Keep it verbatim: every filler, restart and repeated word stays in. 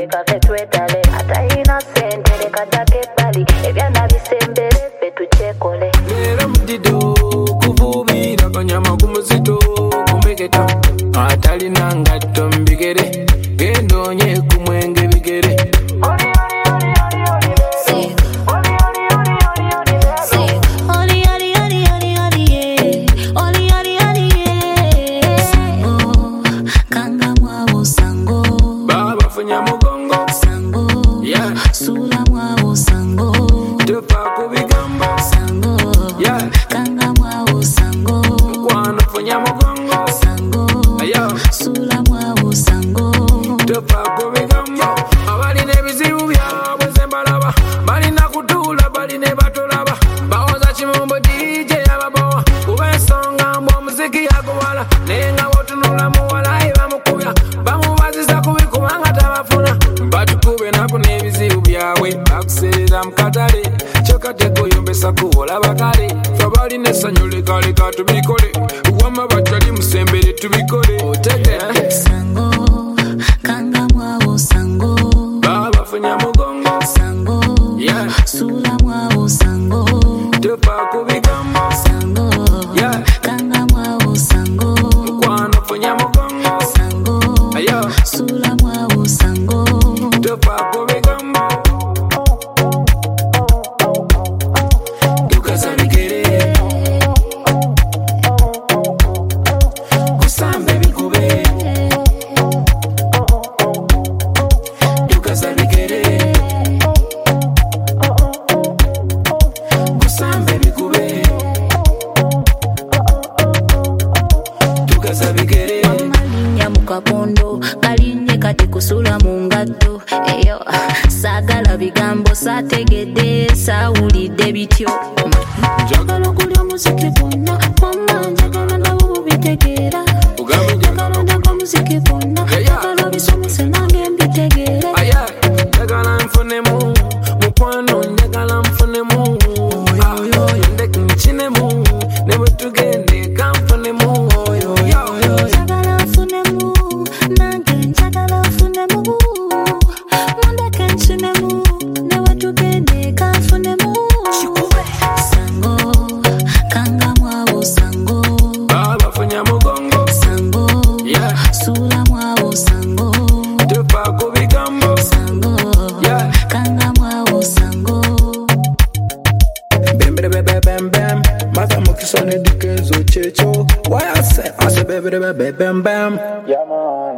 leka fe twetale ata innocent leka take bali ebyana bisembere fe tuchekole lero mdido kuvubira kanyama kumuzito kumbeketa atali nangatto mbigere gendonye kumwenge bigere mkatale chokateko yombesa kuwola bakale fabali nesanyole kale katubikole uwama batali musembere tubikole otege sango kanga mwawo sango baba funya mugongo sango yeah sula mwawo sango topa kubigambo sango yeah kanga mwawo sango kwana funya mugongo sango ayo sula mwawo sango topa kubigambo kapondo kalinye kati kusula mungaddo eyo sagala bigambo sategedde sawulidde bityo njagala okulya muziki bonna mama njagala ndabo bubitegeera njagala ndabo muziki bonna njagala bisomese nange mbitegeere njagala nfunemu mukwano njagala nfunemu ndeke nkinemu ne bwe tugende kanfunemu Why I say, I say, baby, baby, bam, bam. Yeah, man.